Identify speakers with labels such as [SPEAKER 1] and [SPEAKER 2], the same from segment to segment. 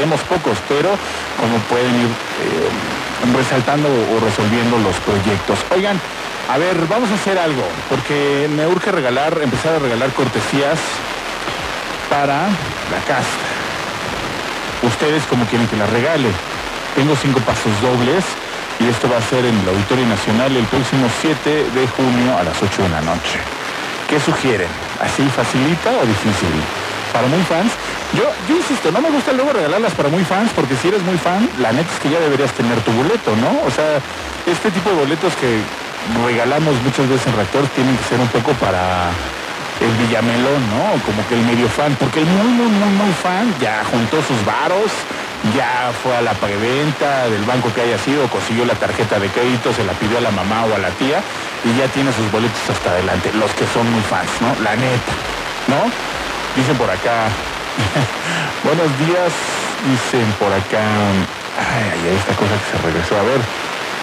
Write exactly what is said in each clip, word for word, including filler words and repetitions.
[SPEAKER 1] seremos pocos, pero como pueden ir eh, resaltando o resolviendo los proyectos. Oigan, a ver, vamos a hacer algo, porque me urge regalar, empezar a regalar cortesías para la casa. Ustedes como quieren que la regale. Tengo cinco pasos dobles y esto va a ser en el Auditorio Nacional el próximo siete de junio a las ocho de la noche. ¿Qué sugieren? ¿Así facilita o difícil? Para muy fans, yo, yo insisto, no me gusta luego regalarlas para muy fans, porque si eres muy fan, la neta es que ya deberías tener tu boleto, ¿no? O sea, este tipo de boletos que regalamos muchas veces en Reactor tienen que ser un poco para el Villamelón, ¿no? Como que el medio fan, porque el muy, muy, muy, muy fan ya juntó sus varos, ya fue a la preventa del banco que haya sido, consiguió la tarjeta de crédito, se la pidió a la mamá o a la tía y ya tiene sus boletos hasta adelante, los que son muy fans, ¿no? La neta, ¿no? Dicen por acá, buenos días, dicen por acá, ay, ay, esta cosa que se regresó, a ver,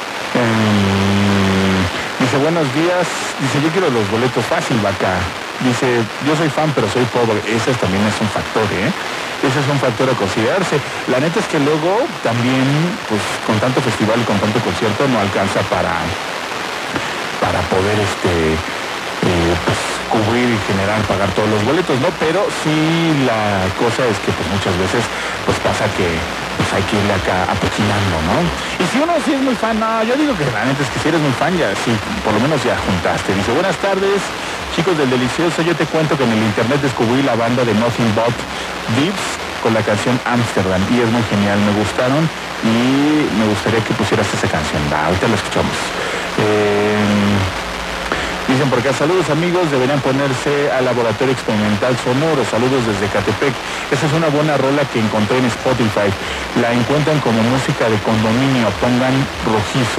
[SPEAKER 1] um, dice buenos días, dice yo quiero los boletos fácil, vaca. Dice, yo soy fan, pero soy pobre. Ese también es un factor, ¿eh? Ese es un factor a considerarse. La neta es que luego también, pues, con tanto festival y con tanto concierto, no alcanza para, para poder, este, eh, pues, cubrir y generar, pagar todos los boletos, ¿no? Pero sí la cosa es que, pues, muchas veces, pues, pasa que, pues, hay que irle acá apochinando, ¿no? Y si uno sí es muy fan, no, yo digo que la neta es que si eres muy fan, ya sí, por lo menos ya juntaste. Dice, buenas tardes, chicos del Delicioso, yo te cuento que en el internet descubrí la banda de Nothing But Thieves con la canción Amsterdam y es muy genial, me gustaron y me gustaría que pusieras esa canción. Va, ahorita la escuchamos. Eh, dicen por acá, saludos amigos, deberían ponerse al Laboratorio Experimental Sonoro, saludos desde Catepec. Esa es una buena rola que encontré en Spotify, la encuentran como música de condominio, pongan rojizo.